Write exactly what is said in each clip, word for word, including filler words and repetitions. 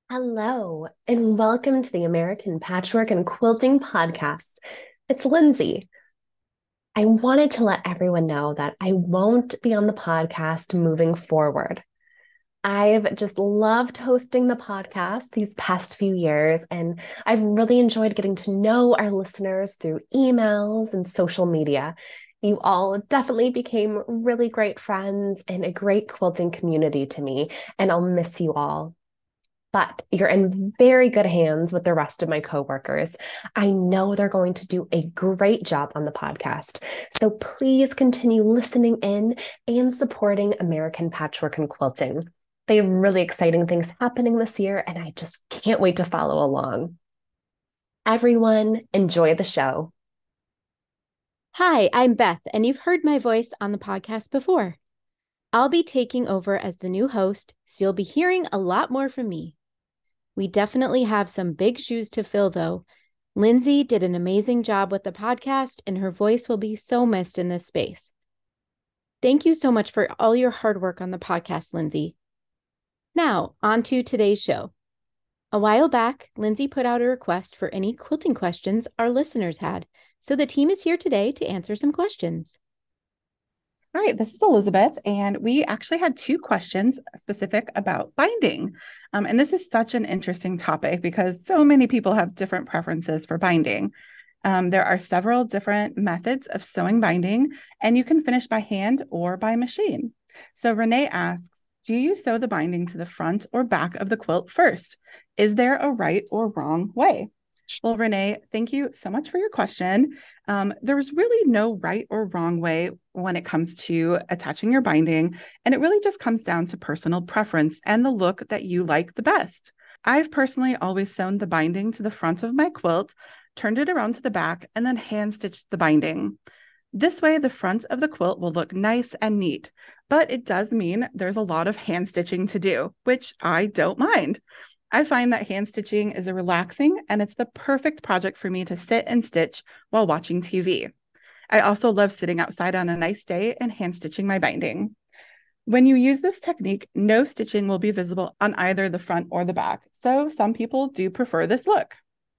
Hello, and welcome to the American Patchwork and Quilting Podcast. It's Lindsay. I wanted to let everyone know that I won't be on the podcast moving forward. I've just loved hosting the podcast these past few years, and I've really enjoyed getting to know our listeners through emails and social media. You all definitely became really great friends and a great quilting community to me, and I'll miss you all. But you're in very good hands with the rest of my coworkers. I know they're going to do a great job on the podcast. So please continue listening in and supporting American Patchwork and Quilting. They have really exciting things happening this year, and I just can't wait to follow along. Everyone, enjoy the show. Hi, I'm Beth, and you've heard my voice on the podcast before. I'll be taking over as the new host, so you'll be hearing a lot more from me. We definitely have some big shoes to fill, though. Lindsay did an amazing job with the podcast, and her voice will be so missed in this space. Thank you so much for all your hard work on the podcast, Lindsay. Now, on to today's show. A while back, Lindsay put out a request for any quilting questions our listeners had, so the team is here today to answer some questions. All right, this is Elizabeth, and we actually had two questions specific about binding. Um, and this is such an interesting topic because so many people have different preferences for binding. Um, there are several different methods of sewing binding, and you can finish by hand or by machine. So Renee asks, do you sew the binding to the front or back of the quilt first? Is there a right or wrong way? Well, Renee, thank you so much for your question. Um, there's really no right or wrong way when it comes to attaching your binding, and it really just comes down to personal preference and the look that you like the best. I've personally always sewn the binding to the front of my quilt, turned it around to the back, and then hand stitched the binding. This way, the front of the quilt will look nice and neat, but it does mean there's a lot of hand stitching to do, which I don't mind. I find that hand stitching is a relaxing and it's the perfect project for me to sit and stitch while watching T V. I also love sitting outside on a nice day and hand stitching my binding. When you use this technique, no stitching will be visible on either the front or the back. So some people do prefer this look.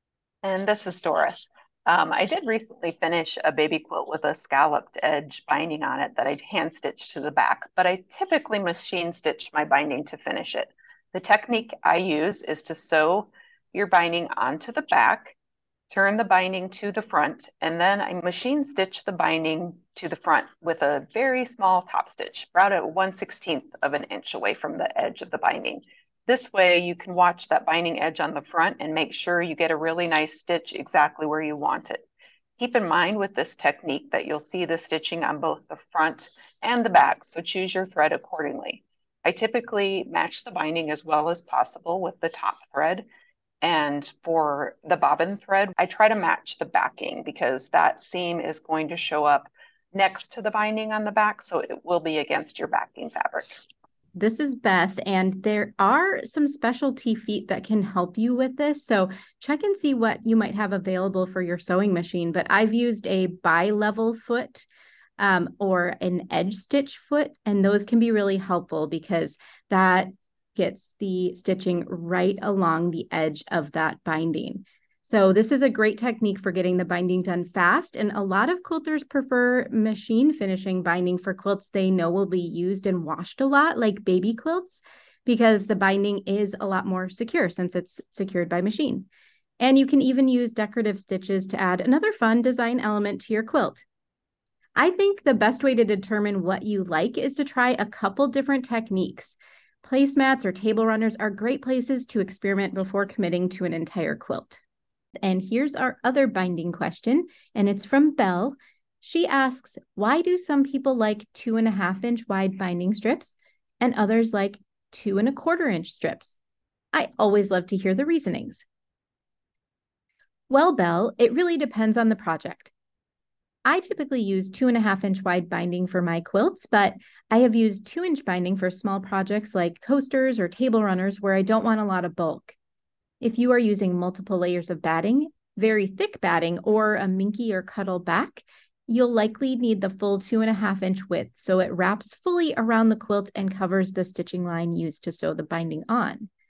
And this is Doris. Um, I did recently finish a baby quilt with a scalloped edge binding on it that I hand stitched to the back, but I typically machine stitch my binding to finish it. The technique I use is to sew your binding onto the back, turn the binding to the front, and then I machine stitch the binding to the front with a very small top stitch, about at one sixteenth of an inch away from the edge of the binding. This way you can watch that binding edge on the front and make sure you get a really nice stitch exactly where you want it. Keep in mind with this technique that you'll see the stitching on both the front and the back, so choose your thread accordingly. I typically match the binding as well as possible with the top thread. And for the bobbin thread, I try to match the backing because that seam is going to show up next to the binding on the back, so it will be against your backing fabric. This is Beth, and there are some specialty feet that can help you with this. So check and see what you might have available for your sewing machine. But I've used a bi-level foot um, or an edge stitch foot, and those can be really helpful because that gets the stitching right along the edge of that binding. So this is a great technique for getting the binding done fast, and a lot of quilters prefer machine finishing binding for quilts they know will be used and washed a lot, like baby quilts, because the binding is a lot more secure since it's secured by machine. And you can even use decorative stitches to add another fun design element to your quilt. I think the best way to determine what you like is to try a couple different techniques. Placemats or table runners are great places to experiment before committing to an entire quilt. And here's our other binding question, and it's from Belle. She asks, why do some people like two and a half inch wide binding strips and others like two and a quarter inch strips? I always love to hear the reasonings. Well, Belle, it really depends on the project. I typically use two and a half inch wide binding for my quilts, but I have used two inch binding for small projects like coasters or table runners where I don't want a lot of bulk. If you are using multiple layers of batting, very thick batting, or a minky or cuddle back, you'll likely need the full two and a half inch width so it wraps fully around the quilt and covers the stitching line used to sew the binding on.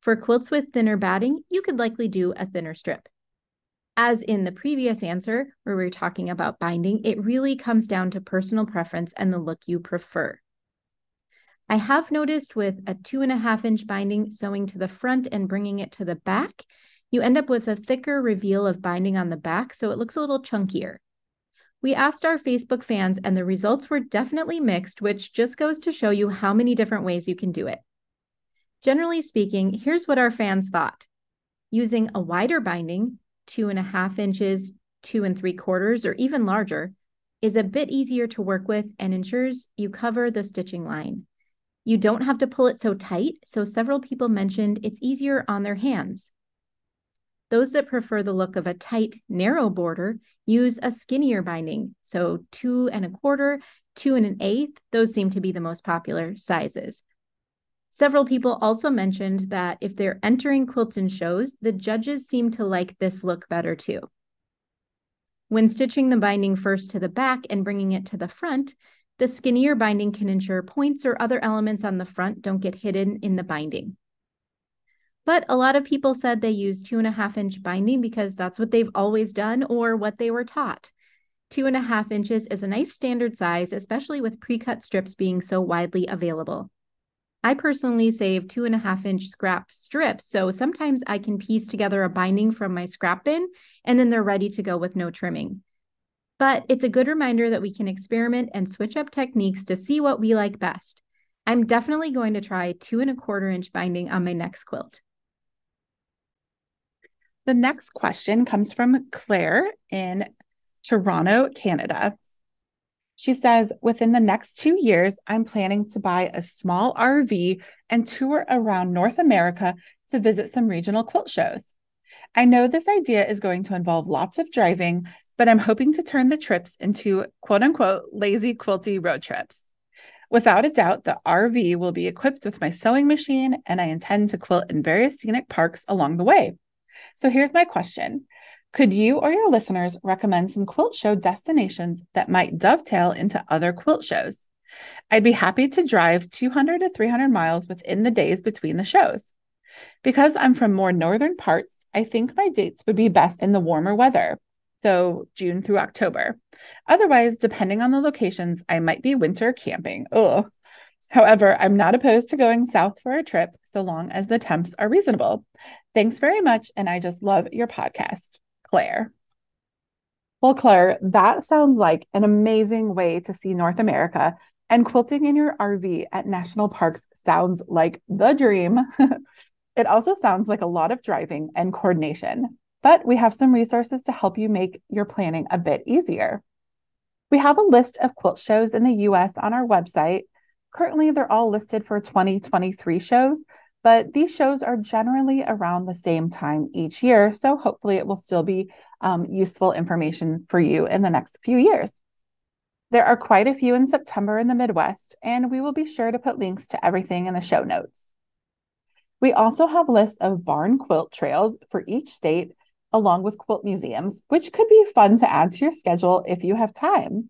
For quilts with thinner batting, you could likely do a thinner strip. As in the previous answer, where we were talking about binding, it really comes down to personal preference and the look you prefer. I have noticed with a two and a half inch binding sewing to the front and bringing it to the back, you end up with a thicker reveal of binding on the back, so it looks a little chunkier. We asked our Facebook fans and the results were definitely mixed, which just goes to show you how many different ways you can do it. Generally speaking, here's what our fans thought. Using a wider binding, two and a half inches, two and three quarters, or even larger, is a bit easier to work with and ensures you cover the stitching line. You don't have to pull it so tight, so several people mentioned it's easier on their hands. Those that prefer the look of a tight, narrow border use a skinnier binding, so two and a quarter, two and an eighth, those seem to be the most popular sizes. Several people also mentioned that if they're entering Quilton shows, the judges seem to like this look better too. When stitching the binding first to the back and bringing it to the front, the skinnier binding can ensure points or other elements on the front don't get hidden in the binding. But a lot of people said they use two and a half inch binding because that's what they've always done or what they were taught. Two and a half inches is a nice standard size, especially with pre-cut strips being so widely available. I personally save two and a half inch scrap strips, so sometimes I can piece together a binding from my scrap bin and then they're ready to go with no trimming. But it's a good reminder that we can experiment and switch up techniques to see what we like best. I'm definitely going to try two and a quarter inch binding on my next quilt. The next question comes from Claire in Toronto, Canada. She says, within the next two years, I'm planning to buy a small R V and tour around North America to visit some regional quilt shows. I know this idea is going to involve lots of driving, but I'm hoping to turn the trips into quote unquote lazy quilty road trips. Without a doubt, the R V will be equipped with my sewing machine, and I intend to quilt in various scenic parks along the way. So here's my question. Could you or your listeners recommend some quilt show destinations that might dovetail into other quilt shows? I'd be happy to drive two hundred to three hundred miles within the days between the shows. Because I'm from more northern parts, I think my dates would be best in the warmer weather, so June through October. Otherwise, depending on the locations, I might be winter camping. Ugh. However, I'm not opposed to going south for a trip so long as the temps are reasonable. Thanks very much, and I just love your podcast. Claire. Well, Claire, that sounds like an amazing way to see North America, and quilting in your R V at national parks sounds like the dream. It also sounds like a lot of driving and coordination, but we have some resources to help you make your planning a bit easier. We have a list of quilt shows in the U S on our website. Currently, they're all listed for twenty twenty-three shows, but these shows are generally around the same time each year, so hopefully it will still be um, useful information for you in the next few years. There are quite a few in September in the Midwest, and we will be sure to put links to everything in the show notes. We also have lists of barn quilt trails for each state, along with quilt museums, which could be fun to add to your schedule if you have time.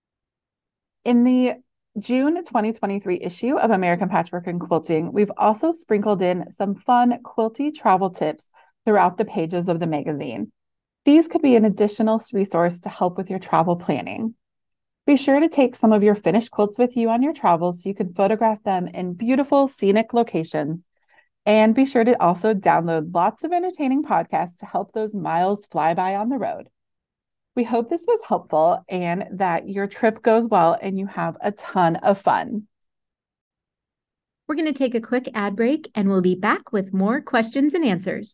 In the June twenty twenty-three issue of American Patchwork and Quilting, we've also sprinkled in some fun quilty travel tips throughout the pages of the magazine. These could be an additional resource to help with your travel planning. Be sure to take some of your finished quilts with you on your travels so you can photograph them in beautiful scenic locations. And be sure to also download lots of entertaining podcasts to help those miles fly by on the road. We hope this was helpful and that your trip goes well and you have a ton of fun. We're going to take a quick ad break and we'll be back with more questions and answers.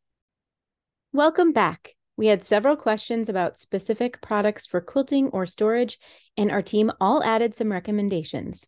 Welcome back. We had several questions about specific products for quilting or storage, and our team all added some recommendations.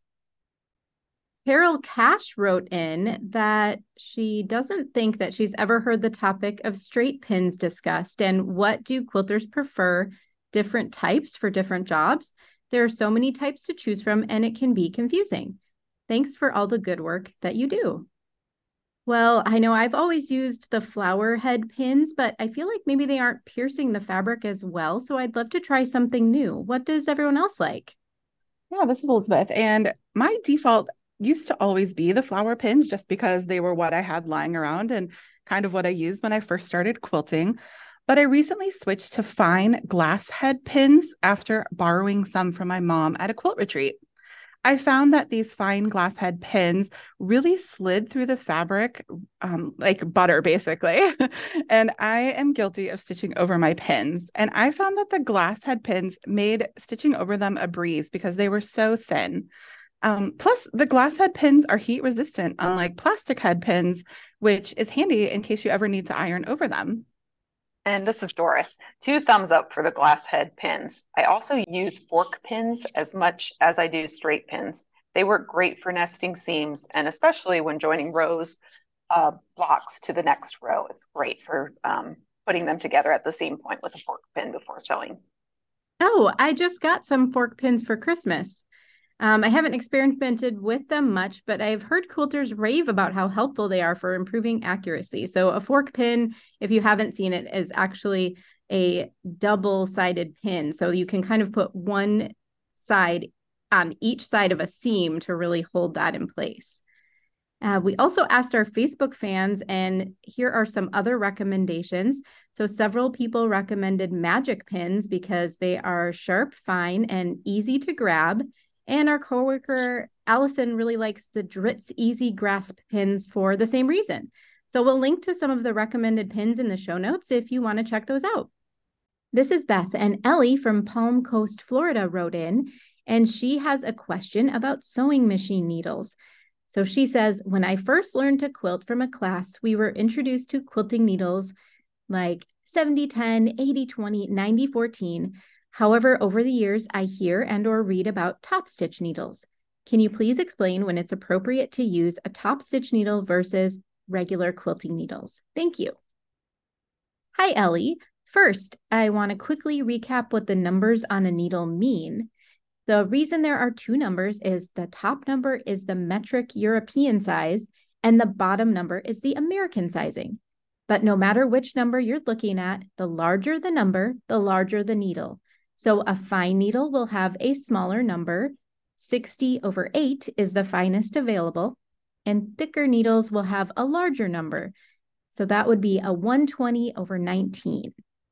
Carol Cash wrote in that she doesn't think that she's ever heard the topic of straight pins discussed and what do quilters prefer, different types for different jobs. There are so many types to choose from and it can be confusing. Thanks for all the good work that you do. Well, I know I've always used the flower head pins, but I feel like maybe they aren't piercing the fabric as well, so I'd love to try something new. What does everyone else like? Yeah, this is Elizabeth, and my default used to always be the flower pins just because they were what I had lying around and kind of what I used when I first started quilting. But I recently switched to fine glass head pins after borrowing some from my mom at a quilt retreat. I found that these fine glass head pins really slid through the fabric um, like butter, basically. And I am guilty of stitching over my pins. And I found that the glass head pins made stitching over them a breeze because they were so thin. Um, plus, the glass head pins are heat resistant, unlike plastic head pins, which is handy in case you ever need to iron over them. And this is Doris. Two thumbs up for the glass head pins. I also use fork pins as much as I do straight pins. They work great for nesting seams, and especially when joining rows, uh, blocks to the next row. It's great for um, putting them together at the seam point with a fork pin before sewing. Oh, I just got some fork pins for Christmas. Um, I haven't experimented with them much, but I've heard quilters rave about how helpful they are for improving accuracy. So a fork pin, if you haven't seen it, is actually a double-sided pin. So you can kind of put one side on each side of a seam to really hold that in place. Uh, we also asked our Facebook fans, and here are some other recommendations. So several people recommended magic pins because they are sharp, fine, and easy to grab. And our coworker, Allison, really likes the Dritz Easy Grasp pins for the same reason. So we'll link to some of the recommended pins in the show notes if you want to check those out. This is Beth, and Ellie from Palm Coast, Florida wrote in, and she has a question about sewing machine needles. So she says, when I first learned to quilt from a class, we were introduced to quilting needles like seventy ten, eighty twenty, ninety fourteen. However, over the years, I hear and or read about top stitch needles. Can you please explain when it's appropriate to use a top stitch needle versus regular quilting needles? Thank you. Hi, Ellie. First, I want to quickly recap what the numbers on a needle mean. The reason there are two numbers is the top number is the metric European size and the bottom number is the American sizing. But no matter which number you're looking at, the larger the number, the larger the needle. So a fine needle will have a smaller number. sixty over eight is the finest available, and thicker needles will have a larger number. So that would be a one twenty over nineteen.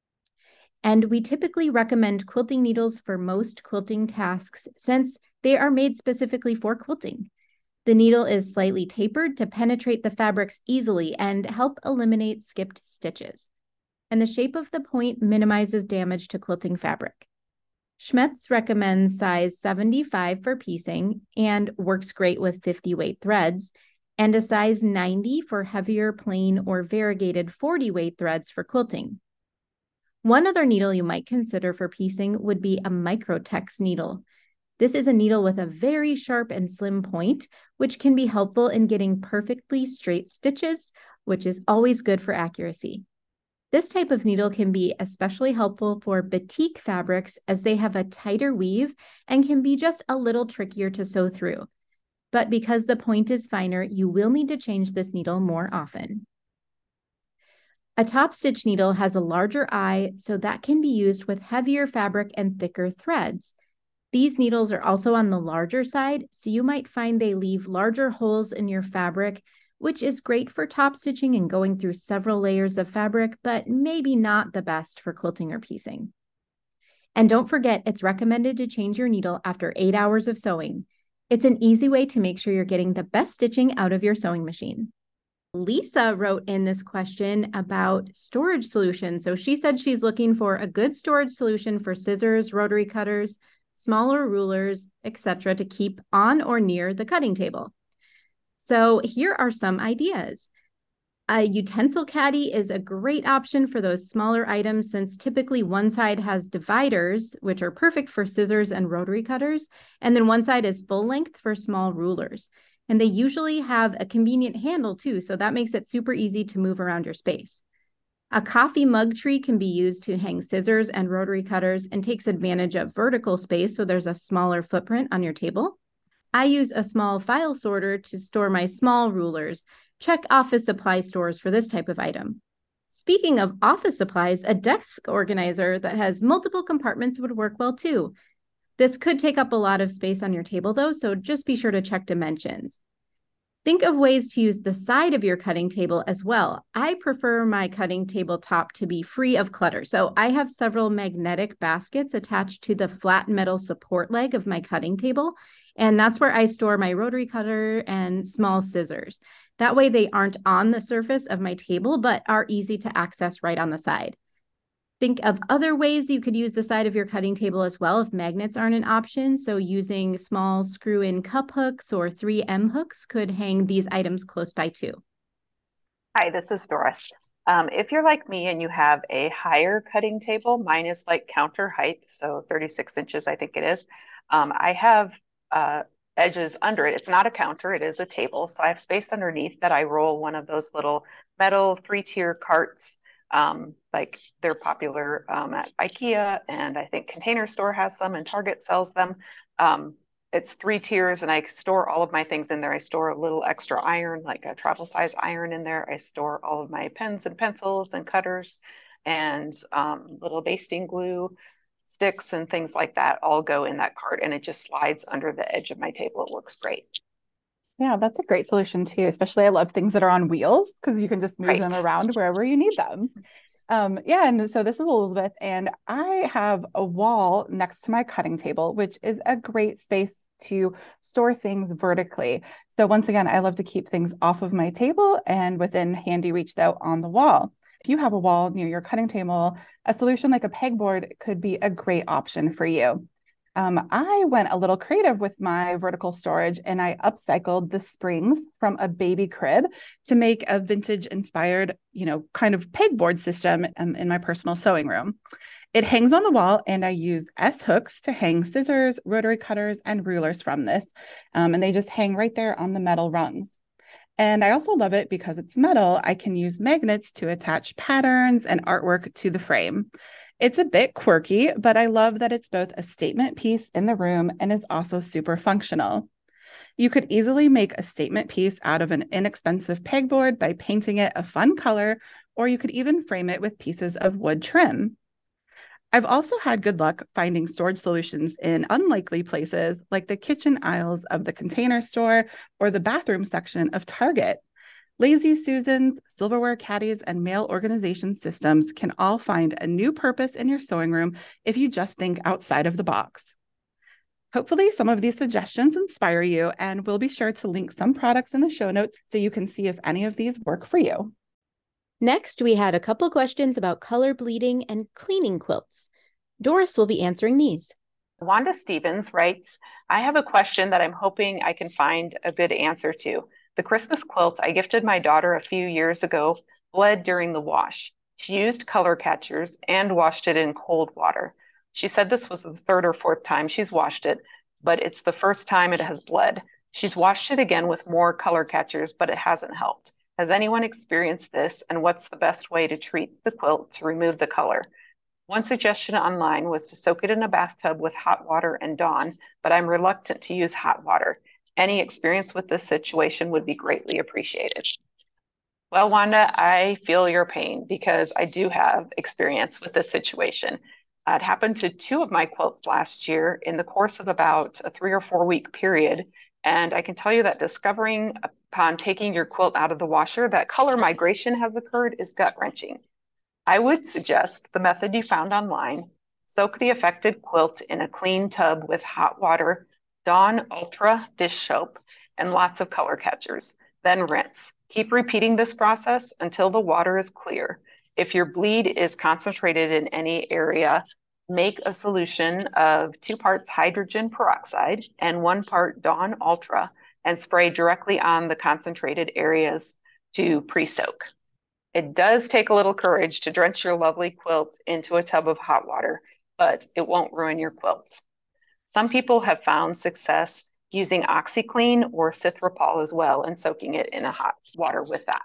And we typically recommend quilting needles for most quilting tasks since they are made specifically for quilting. The needle is slightly tapered to penetrate the fabrics easily and help eliminate skipped stitches. And the shape of the point minimizes damage to quilting fabric. Schmetz recommends size seventy-five for piecing and works great with fifty weight threads, and a size ninety for heavier plain or variegated forty weight threads for quilting. One other needle you might consider for piecing would be a Microtex needle. This is a needle with a very sharp and slim point, which can be helpful in getting perfectly straight stitches, which is always good for accuracy. This type of needle can be especially helpful for batik fabrics as they have a tighter weave and can be just a little trickier to sew through. But because the point is finer, you will need to change this needle more often. A top stitch needle has a larger eye, so that can be used with heavier fabric and thicker threads. These needles are also on the larger side, so you might find they leave larger holes in your fabric, which is great for top stitching and going through several layers of fabric, but maybe not the best for quilting or piecing. And don't forget, it's recommended to change your needle after eight hours of sewing. It's an easy way to make sure you're getting the best stitching out of your sewing machine. Lisa wrote in this question about storage solutions. So she said she's looking for a good storage solution for scissors, rotary cutters, smaller rulers, et cetera to keep on or near the cutting table. So here are some ideas. A utensil caddy is a great option for those smaller items since typically one side has dividers, which are perfect for scissors and rotary cutters, and then one side is full length for small rulers. And they usually have a convenient handle too, so that makes it super easy to move around your space. A coffee mug tree can be used to hang scissors and rotary cutters and takes advantage of vertical space, so there's a smaller footprint on your table. I use a small file sorter to store my small rulers. Check office supply stores for this type of item. Speaking of office supplies, a desk organizer that has multiple compartments would work well too. This could take up a lot of space on your table though, so just be sure to check dimensions. Think of ways to use the side of your cutting table as well. I prefer my cutting table top to be free of clutter. So I have several magnetic baskets attached to the flat metal support leg of my cutting table. And that's where I store my rotary cutter and small scissors. That way they aren't on the surface of my table, but are easy to access right on the side. Think of other ways you could use the side of your cutting table as well if magnets aren't an option. So using small screw-in cup hooks or three M hooks could hang these items close by too. Hi, this is Doris. Um, if you're like me and you have a higher cutting table, mine is like counter height, so thirty-six inches, I think it is. Um, I have uh, edges under it. It's not a counter, it is a table. So I have space underneath that I roll one of those little metal three-tier carts. Um, like they're popular um, at IKEA, and I think Container Store has some, and Target sells them. Um, it's three tiers, and I store all of my things in there. I store a little extra iron, like a travel size iron in there. I store all of my pens and pencils and cutters and um, little basting glue sticks and things like that all go in that cart, and it just slides under the edge of my table. It works great. Yeah, that's a great solution too. Especially I love things that are on wheels because you can just move Right. them around wherever you need them. Um, yeah, and so this is Elizabeth, and I have a wall next to my cutting table, which is a great space to store things vertically. So once again, I love to keep things off of my table and within handy reach though on the wall. If you have a wall near your cutting table, a solution like a pegboard could be a great option for you. Um, I went a little creative with my vertical storage, and I upcycled the springs from a baby crib to make a vintage inspired, you know, kind of pegboard system um, in my personal sewing room. It hangs on the wall, and I use S hooks to hang scissors, rotary cutters, and rulers from this. Um, and they just hang right there on the metal rungs. And I also love it because it's metal. I can use magnets to attach patterns and artwork to the frame. It's a bit quirky, but I love that it's both a statement piece in the room and is also super functional. You could easily make a statement piece out of an inexpensive pegboard by painting it a fun color, or you could even frame it with pieces of wood trim. I've also had good luck finding storage solutions in unlikely places like the kitchen aisles of the Container Store or the bathroom section of Target. Lazy Susans, silverware caddies, and mail organization systems can all find a new purpose in your sewing room if you just think outside of the box. Hopefully, some of these suggestions inspire you, and we'll be sure to link some products in the show notes so you can see if any of these work for you. Next, we had a couple questions about color bleeding and cleaning quilts. Doris will be answering these. Wanda Stevens writes, I have a question that I'm hoping I can find a good answer to. The Christmas quilt I gifted my daughter a few years ago bled during the wash. She used color catchers and washed it in cold water. She said this was the third or fourth time she's washed it, but it's the first time it has bled. She's washed it again with more color catchers, but it hasn't helped. Has anyone experienced this, and what's the best way to treat the quilt to remove the color? One suggestion online was to soak it in a bathtub with hot water and Dawn, but I'm reluctant to use hot water. Any experience with this situation would be greatly appreciated. Well, Wanda, I feel your pain because I do have experience with this situation. Uh, it happened to two of my quilts last year in the course of about a three or four week period. And I can tell you that discovering upon taking your quilt out of the washer that color migration has occurred is gut wrenching. I would suggest the method you found online. Soak the affected quilt in a clean tub with hot water, Dawn Ultra dish soap, and lots of color catchers. Then rinse. Keep repeating this process until the water is clear. If your bleed is concentrated in any area, make a solution of two parts hydrogen peroxide and one part Dawn Ultra and spray directly on the concentrated areas to pre-soak. It does take a little courage to drench your lovely quilt into a tub of hot water, but it won't ruin your quilt. Some people have found success using OxiClean or Citropol as well and soaking it in a hot water with that.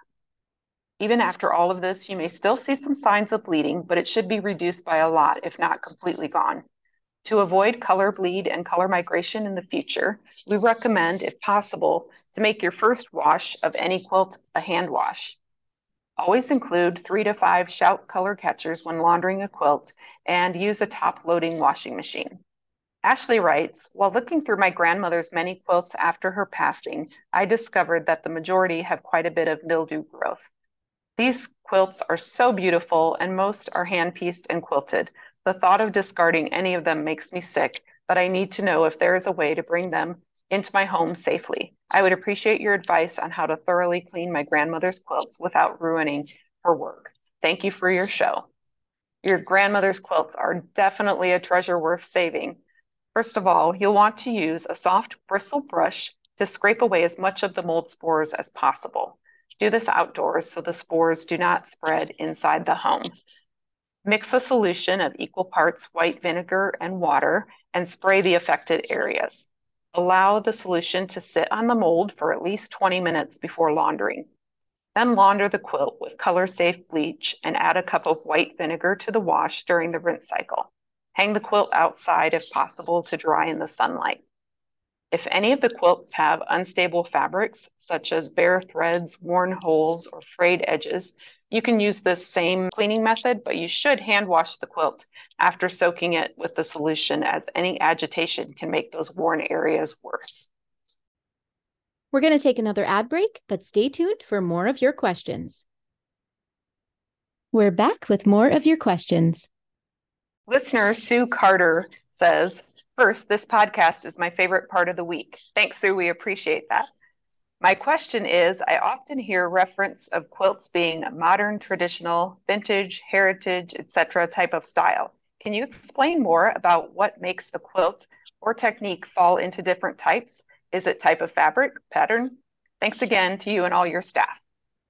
Even after all of this, you may still see some signs of bleeding, but it should be reduced by a lot, if not completely gone. To avoid color bleed and color migration in the future, we recommend, if possible, to make your first wash of any quilt a hand wash. Always include three to five Shout color catchers when laundering a quilt and use a top-loading washing machine. Ashley writes, while looking through my grandmother's many quilts after her passing, I discovered that the majority have quite a bit of mildew growth. These quilts are so beautiful and most are hand-pieced and quilted. The thought of discarding any of them makes me sick, but I need to know if there is a way to bring them into my home safely. I would appreciate your advice on how to thoroughly clean my grandmother's quilts without ruining her work. Thank you for your show. Your grandmother's quilts are definitely a treasure worth saving. First of all, you'll want to use a soft bristle brush to scrape away as much of the mold spores as possible. Do this outdoors so the spores do not spread inside the home. Mix a solution of equal parts white vinegar and water and spray the affected areas. Allow the solution to sit on the mold for at least twenty minutes before laundering. Then launder the quilt with color-safe bleach and add a cup of white vinegar to the wash during the rinse cycle. Hang the quilt outside if possible to dry in the sunlight. If any of the quilts have unstable fabrics, such as bare threads, worn holes, or frayed edges, you can use this same cleaning method, but you should hand wash the quilt after soaking it with the solution, as any agitation can make those worn areas worse. We're going to take another ad break, but stay tuned for more of your questions. We're back with more of your questions. Listener Sue Carter says, first, this podcast is my favorite part of the week. Thanks, Sue. We appreciate that. My question is, I often hear reference of quilts being modern, traditional, vintage, heritage, et cetera type of style. Can you explain more about what makes a quilt or technique fall into different types? Is it type of fabric, pattern? Thanks again to you and all your staff.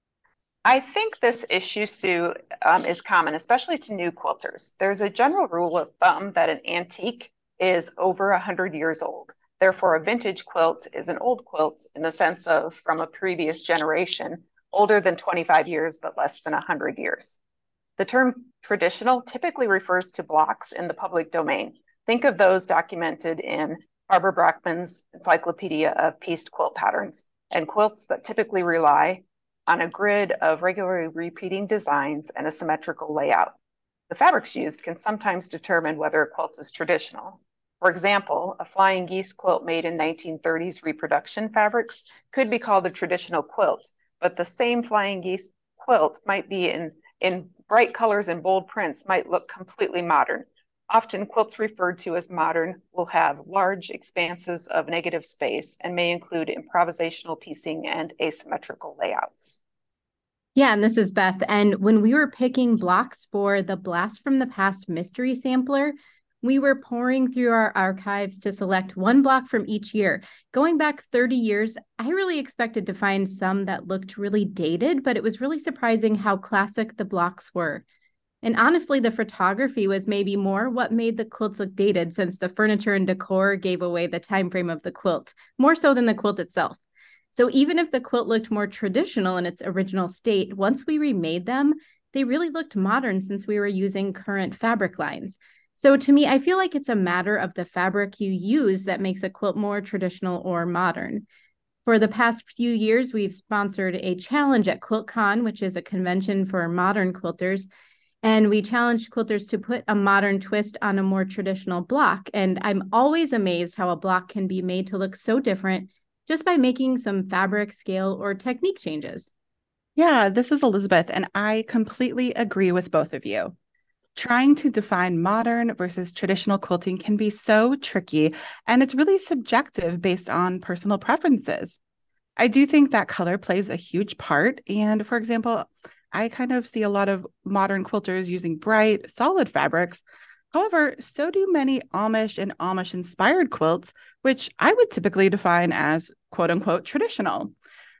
I think this issue, Sue, um, is common, especially to new quilters. There's a general rule of thumb that an antique is over one hundred years old. Therefore, a vintage quilt is an old quilt in the sense of from a previous generation, older than twenty-five years, but less than one hundred years. The term traditional typically refers to blocks in the public domain. Think of those documented in Barbara Brockman's Encyclopedia of Pieced Quilt Patterns, and quilts that typically rely on a grid of regularly repeating designs and a symmetrical layout. The fabrics used can sometimes determine whether a quilt is traditional. For example, a flying geese quilt made in nineteen thirties reproduction fabrics could be called a traditional quilt, but the same flying geese quilt might be in, in bright colors and bold prints might look completely modern. Often quilts referred to as modern will have large expanses of negative space and may include improvisational piecing and asymmetrical layouts. Yeah, and this is Beth. And when we were picking blocks for the Blast from the Past mystery sampler, we were pouring through our archives to select one block from each year. Going back thirty years, I really expected to find some that looked really dated, but it was really surprising how classic the blocks were. And honestly, the photography was maybe more what made the quilts look dated, since the furniture and decor gave away the time frame of the quilt, more so than the quilt itself. So even if the quilt looked more traditional in its original state, once we remade them, they really looked modern since we were using current fabric lines. So to me, I feel like it's a matter of the fabric you use that makes a quilt more traditional or modern. For the past few years, we've sponsored a challenge at QuiltCon, which is a convention for modern quilters. And we challenged quilters to put a modern twist on a more traditional block. And I'm always amazed how a block can be made to look so different just by making some fabric, scale, or technique changes. Yeah, this is Elizabeth, and I completely agree with both of you. Trying to define modern versus traditional quilting can be so tricky, and it's really subjective based on personal preferences. I do think that color plays a huge part. And for example, I kind of see a lot of modern quilters using bright, solid fabrics. However, so do many Amish and Amish-inspired quilts, which I would typically define as quote-unquote traditional.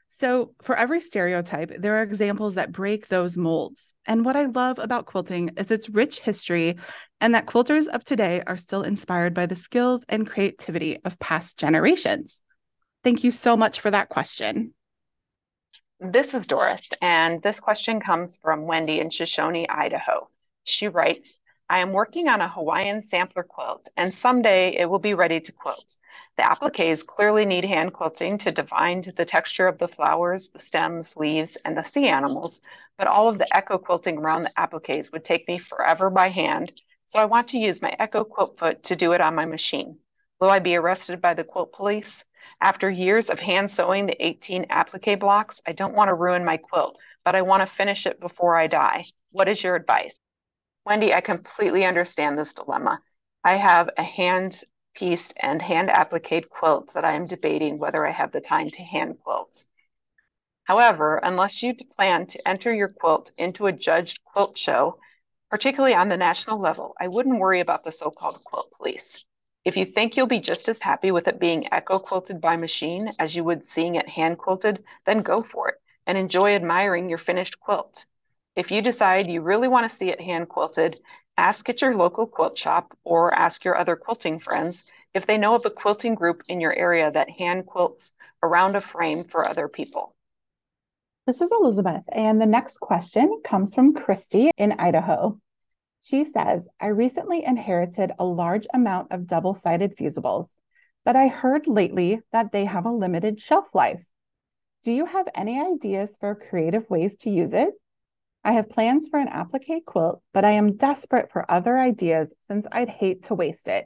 So for every stereotype, there are examples that break those molds. And what I love about quilting is its rich history and that quilters of today are still inspired by the skills and creativity of past generations. Thank you so much for that question. This is Doris, and this question comes from Wendy in Shoshone, Idaho. She writes, I am working on a Hawaiian sampler quilt, and someday it will be ready to quilt. The appliques clearly need hand quilting to define the texture of the flowers, the stems, leaves, and the sea animals, but all of the echo quilting around the appliques would take me forever by hand, So I want to use my Echo quilt foot to do it on my machine. Will I be arrested by the quilt police? After years of hand sewing the eighteen applique blocks, I don't want to ruin my quilt, but I want to finish it before I die. What is your advice? Wendy, I completely understand this dilemma. I have a hand pieced and hand appliqued quilt that I am debating whether I have the time to hand quilt. However, unless you plan to enter your quilt into a judged quilt show, particularly on the national level, I wouldn't worry about the so-called quilt police. If you think you'll be just as happy with it being Echo quilted by machine as you would seeing it hand quilted, then go for it and enjoy admiring your finished quilt. If you decide you really want to see it hand quilted, ask at your local quilt shop or ask your other quilting friends if they know of a quilting group in your area that hand quilts around a frame for other people. This is Elizabeth, and the next question comes from Christy in Idaho. She says, I recently inherited a large amount of double-sided fusibles, but I heard lately that they have a limited shelf life. Do you have any ideas for creative ways to use it? I have plans for an applique quilt, but I am desperate for other ideas since I'd hate to waste it.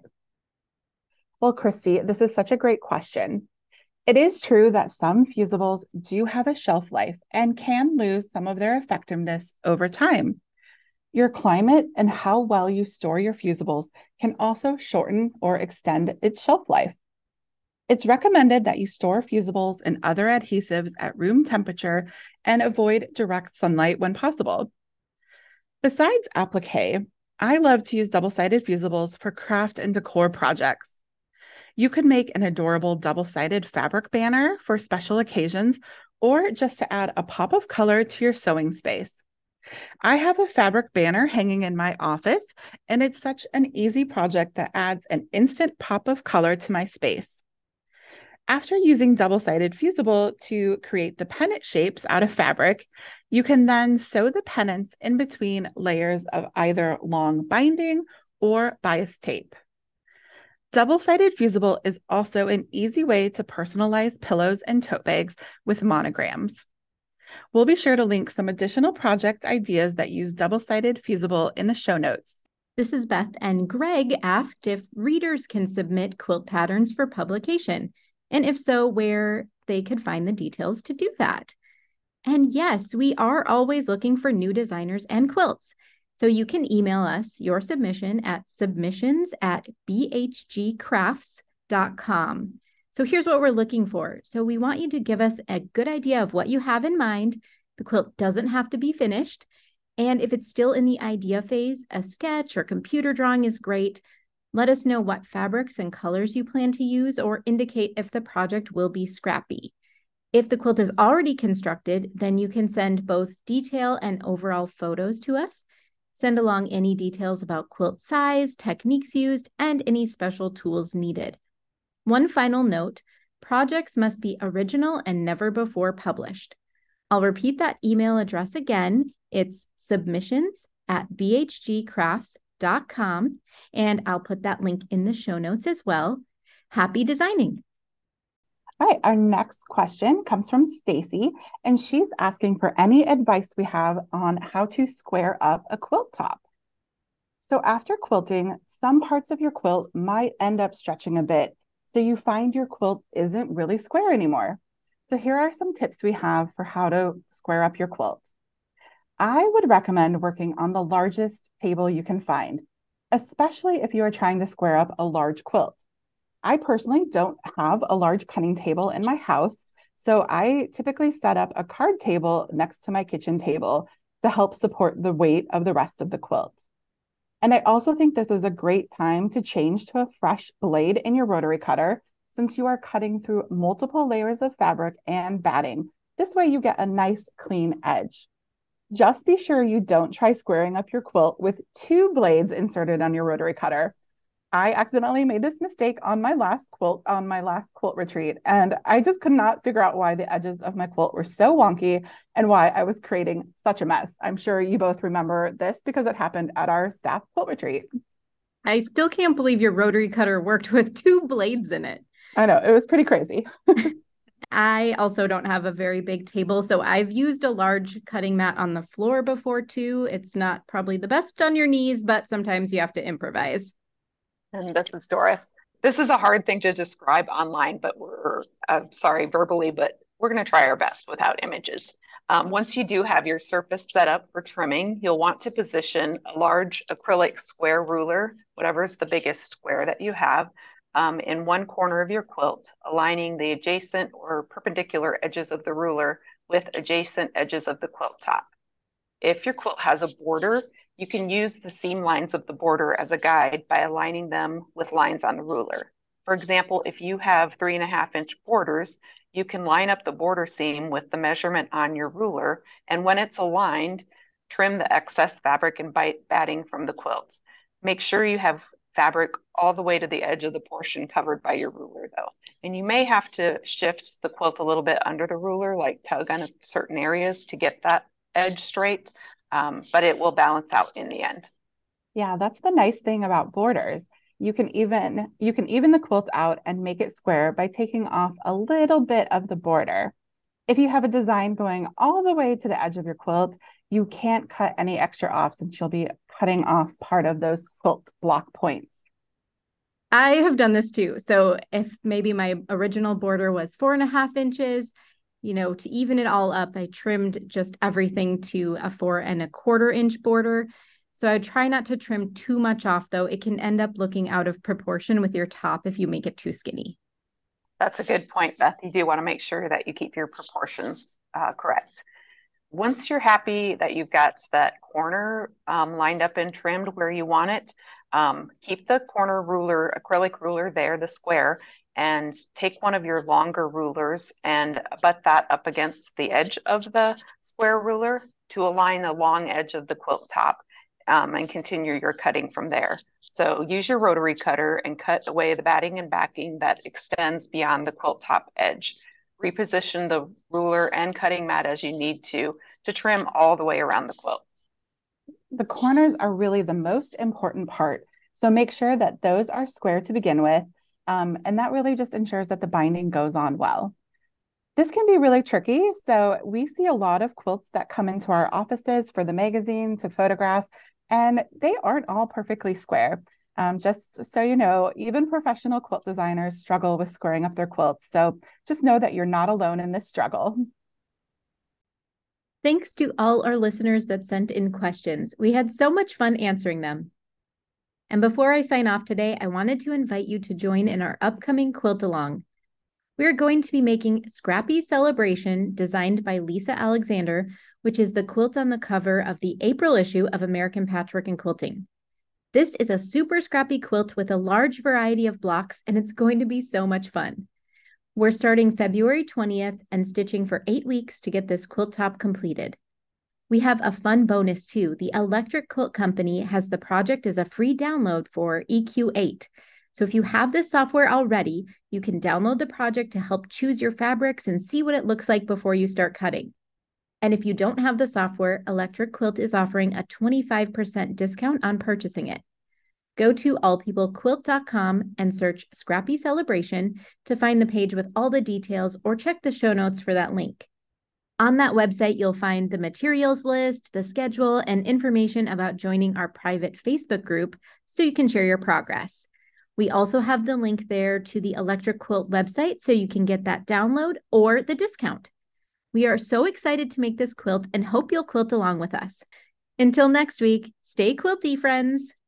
Well, Christy, this is such a great question. It is true that some fusibles do have a shelf life and can lose some of their effectiveness over time. Your climate and how well you store your fusibles can also shorten or extend its shelf life. It's recommended that you store fusibles and other adhesives at room temperature and avoid direct sunlight when possible. Besides applique, I love to use double-sided fusibles for craft and decor projects. You could make an adorable double-sided fabric banner for special occasions or just to add a pop of color to your sewing space. I have a fabric banner hanging in my office, and it's such an easy project that adds an instant pop of color to my space. After using double-sided fusible to create the pennant shapes out of fabric, you can then sew the pennants in between layers of either long binding or bias tape. Double-sided fusible is also an easy way to personalize pillows and tote bags with monograms. We'll be sure to link some additional project ideas that use double-sided fusible in the show notes. This is Beth, and Greg asked if readers can submit quilt patterns for publication, and if so, where they could find the details to do that. And yes, we are always looking for new designers and quilts. So you can email us your submission at submissions at b h g crafts dot com. So here's what we're looking for. So we want you to give us a good idea of what you have in mind. The quilt doesn't have to be finished. And if it's still in the idea phase, a sketch or computer drawing is great. Let us know what fabrics and colors you plan to use or indicate if the project will be scrappy. If the quilt is already constructed, then you can send both detail and overall photos to us. Send along any details about quilt size, techniques used, and any special tools needed. One final note, projects must be original and never before published. I'll repeat that email address again. It's submissions at b h g crafts dot com, and I'll put that link in the show notes as well. Happy designing. All right, our next question comes from Stacy, and she's asking for any advice we have on how to square up a quilt top. So after quilting, some parts of your quilt might end up stretching a bit, so you find your quilt isn't really square anymore. So here are some tips we have for how to square up your quilt. I would recommend working on the largest table you can find, especially if you are trying to square up a large quilt. I personally don't have a large cutting table in my house, so I typically set up a card table next to my kitchen table to help support the weight of the rest of the quilt. And I also think this is a great time to change to a fresh blade in your rotary cutter, since you are cutting through multiple layers of fabric and batting. This way you get a nice clean edge. Just be sure you don't try squaring up your quilt with two blades inserted on your rotary cutter. I accidentally made this mistake on my last quilt, on my last quilt retreat, and I just could not figure out why the edges of my quilt were so wonky and why I was creating such a mess. I'm sure you both remember this because it happened at our staff quilt retreat. I still can't believe your rotary cutter worked with two blades in it. I know, it was pretty crazy. I also don't have a very big table, so I've used a large cutting mat on the floor before too. It's not probably the best on your knees, but sometimes you have to improvise. And this is Doris. This is a hard thing to describe online, but we're uh, sorry, verbally, but we're going to try our best without images. Um, once you do have your surface set up for trimming, you'll want to position a large acrylic square ruler, whatever is the biggest square that you have, um, in one corner of your quilt, aligning the adjacent or perpendicular edges of the ruler with adjacent edges of the quilt top. If your quilt has a border, you can use the seam lines of the border as a guide by aligning them with lines on the ruler. For example, if you have three and a half inch borders, you can line up the border seam with the measurement on your ruler, and when it's aligned, trim the excess fabric and batting from the quilt. Make sure you have fabric all the way to the edge of the portion covered by your ruler though. And you may have to shift the quilt a little bit under the ruler, like tug on certain areas to get that edge straight, um, but it will balance out in the end. Yeah, that's the nice thing about borders. You can even you can even the quilt out and make it square by taking off a little bit of the border. If you have a design going all the way to the edge of your quilt, you can't cut any extra off since you'll be cutting off part of those quilt block points. I have done this too. So if maybe my original border was four and a half inches, you know, to even it all up, I trimmed just everything to a four and a quarter inch border. So I would try not to trim too much off, though. It can end up looking out of proportion with your top if you make it too skinny. That's a good point, Beth. You do want to make sure that you keep your proportions uh, correct. Once you're happy that you've got that corner um, lined up and trimmed where you want it, um, keep the corner ruler, acrylic ruler there, the square, and take one of your longer rulers and butt that up against the edge of the square ruler to align the long edge of the quilt top, um, and continue your cutting from there. So use your rotary cutter and cut away the batting and backing that extends beyond the quilt top edge. Reposition the ruler and cutting mat as you need to to trim all the way around the quilt. The corners are really the most important part. So make sure that those are square to begin with. Um, and that really just ensures that the binding goes on well. This can be really tricky. So we see a lot of quilts that come into our offices for the magazine to photograph, and they aren't all perfectly square. Um, just so you know, even professional quilt designers struggle with squaring up their quilts. So just know that you're not alone in this struggle. Thanks to all our listeners that sent in questions. We had so much fun answering them. And before I sign off today, I wanted to invite you to join in our upcoming quilt along. We're going to be making Scrappy Celebration, designed by Lisa Alexander, which is the quilt on the cover of the April issue of American Patchwork and Quilting. This is a super scrappy quilt with a large variety of blocks, and it's going to be so much fun. We're starting February twentieth and stitching for eight weeks to get this quilt top completed. We have a fun bonus too. The Electric Quilt Company has the project as a free download for E Q eight. So if you have this software already, you can download the project to help choose your fabrics and see what it looks like before you start cutting. And if you don't have the software, Electric Quilt is offering a twenty-five percent discount on purchasing it. Go to all people quilt dot com and search Scrappy Celebration to find the page with all the details, or check the show notes for that link. On that website, you'll find the materials list, the schedule, and information about joining our private Facebook group so you can share your progress. We also have the link there to the Electric Quilt website so you can get that download or the discount. We are so excited to make this quilt and hope you'll quilt along with us. Until next week, stay quilty, friends.